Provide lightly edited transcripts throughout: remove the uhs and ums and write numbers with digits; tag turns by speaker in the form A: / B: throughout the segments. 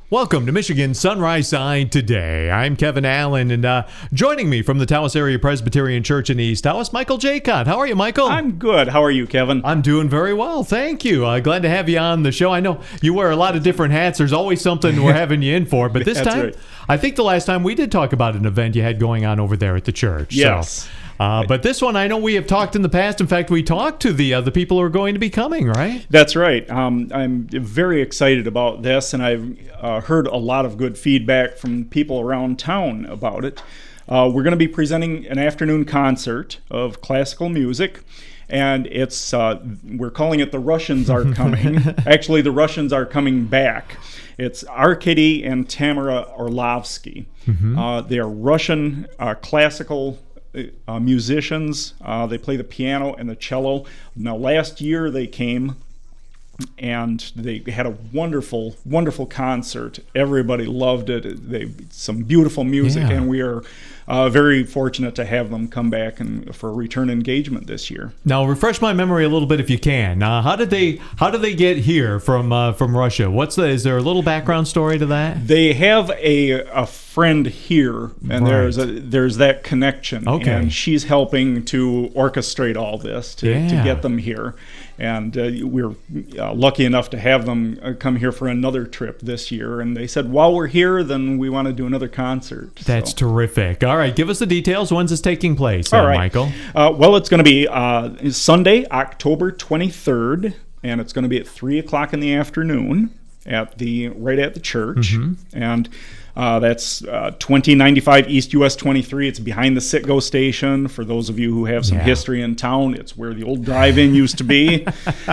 A: Welcome to Michigan Sunrise Side Today. I'm Kevin Allen, and joining me from the Taos Area Presbyterian Church in East Taos, Michael Jaycott. How are you, Michael?
B: I'm good. How are you, Kevin?
A: I'm doing very well, thank you. Glad to have you on the show. I know you wear a lot of different hats. There's always something we're having you in for, but this time,
B: right.
A: I think the last time we did talk about an event you had going on over there at the church.
B: Yes.
A: But this one, I know we have talked in the past. In fact, we talked to the people who are going to be coming, right?
B: That's right. I'm very excited about this, and I've heard a lot of good feedback from people around town about it. We're going to be presenting an afternoon concert of classical music, and it's we're calling it The Russians Are Coming. Actually, the Russians are coming back. It's Arkady and Tamara Orlovsky. Mm-hmm. They are Russian classical musicians. They play the piano and the cello. Now, last year they came and they had a wonderful, wonderful concert. Everybody loved it. Some beautiful music, and we are very fortunate to have them come back and for a return engagement this year.
A: Now, refresh my memory a little bit if you can. How did they get here from Russia? Is there a little background story to that?
B: They have a friend here, and
A: right.
B: there's that connection.
A: Okay.
B: And she's helping to orchestrate all this to get them here. And we're lucky enough to have them come here for another trip this year. And they said, while we're here, then we want to do another concert.
A: That's terrific. All right, give us the details. When's this taking place,
B: all right.
A: Michael?
B: Well, it's going to be Sunday, October 23rd, and it's going to be at 3 o'clock in the afternoon right at the church. Mm-hmm. And that's 2095 East US 23. It's behind the Citgo station. For those of you who have some history in town, it's where the old drive-in used to be.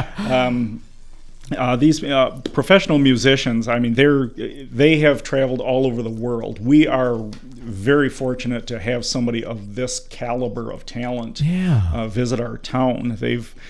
B: These professional musicians, I mean, they have traveled all over the world. We are very fortunate to have somebody of this caliber of talent visit our town.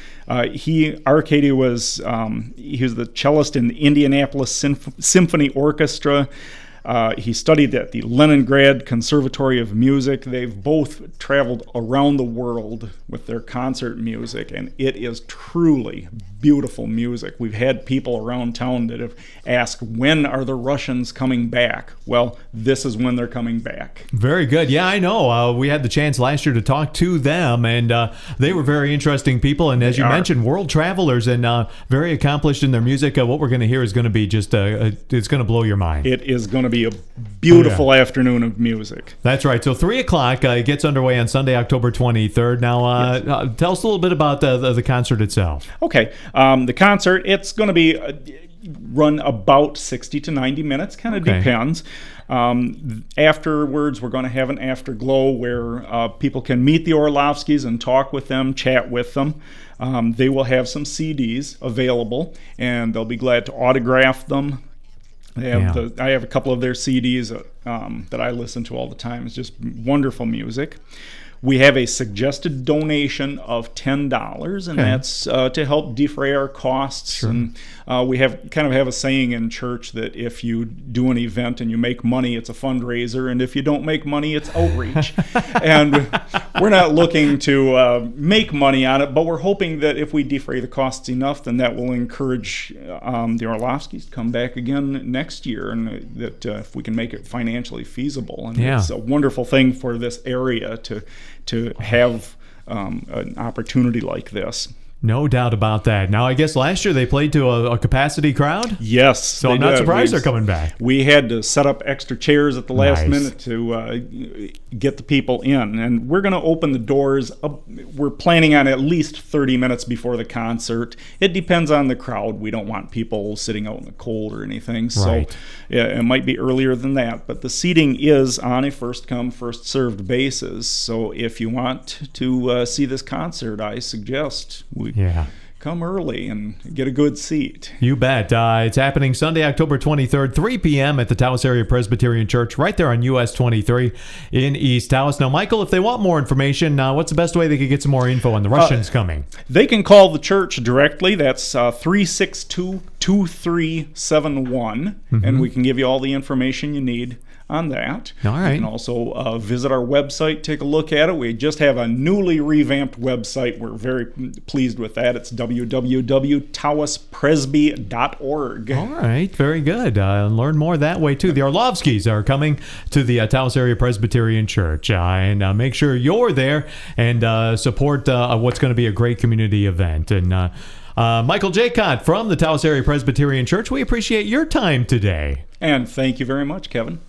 B: Arkady was the cellist in the Indianapolis Symphony Orchestra. He studied at the Leningrad Conservatory of Music. They've both traveled around the world with their concert music, and it is truly beautiful music. We've had people around town that have asked, when are the Russians coming back? Well, this is when they're coming back.
A: Very good. Yeah, I know. We had the chance last year to talk to them, and they were very interesting people. And as you mentioned, world travelers and very accomplished in their music. What we're going to hear is going to be just, it's going to blow your mind.
B: It is going to be a beautiful afternoon of music.
A: That's right. So 3 o'clock, it gets underway on Sunday, October 23rd. Now, tell us a little bit about the concert itself.
B: Okay. The concert, it's going to be run about 60 to 90 minutes, kind of depends. Afterwards, we're going to have an afterglow where people can meet the Orlovskys and talk with them, chat with them. They will have some CDs available, and they'll be glad to autograph them. I have a couple of their CDs that I listen to all the time. It's just wonderful music. We have a suggested donation of $10, and that's to help defray our costs. Sure. And we have a saying in church that if you do an event and you make money, it's a fundraiser, and if you don't make money, it's outreach. And we're not looking to make money on it, but we're hoping that if we defray the costs enough, then that will encourage the Orlovskys to come back again next year, and that if we can make it financially feasible. And it's a wonderful thing for this area to have an opportunity like this.
A: No doubt about that. Now, I guess last year they played to a capacity crowd?
B: Yes.
A: So I'm not surprised they're coming back.
B: We had to set up extra chairs at the last minute to get the people in. And we're going to open the doors. We're planning on at least 30 minutes before the concert. It depends on the crowd. We don't want people sitting out in the cold or anything.
A: Right.
B: So it might be earlier than that. But the seating is on a first-come, first-served basis. So if you want to see this concert, I suggest come early and get a good seat.
A: You bet. It's happening Sunday, October 23rd, 3 p.m. at the Taos Area Presbyterian Church right there on US 23 in East Taos. Now, Michael, if they want more information, what's the best way they could get some more info on the Russians coming?
B: They can call the church directly. That's 362-2 2371, and we can give you all the information you need on that.
A: All right.
B: You can also visit our website, take a look at it. We just have a newly revamped website. We're very pleased with that. It's www.taospresby.org.
A: All right, very good. Learn more that way too. The Orlovskis are coming to the Taos Area Presbyterian Church, and make sure you're there and support what's going to be a great community event. And Michael Jaycott from the Taos Area Presbyterian Church, we appreciate your time today.
B: And thank you very much, Kevin.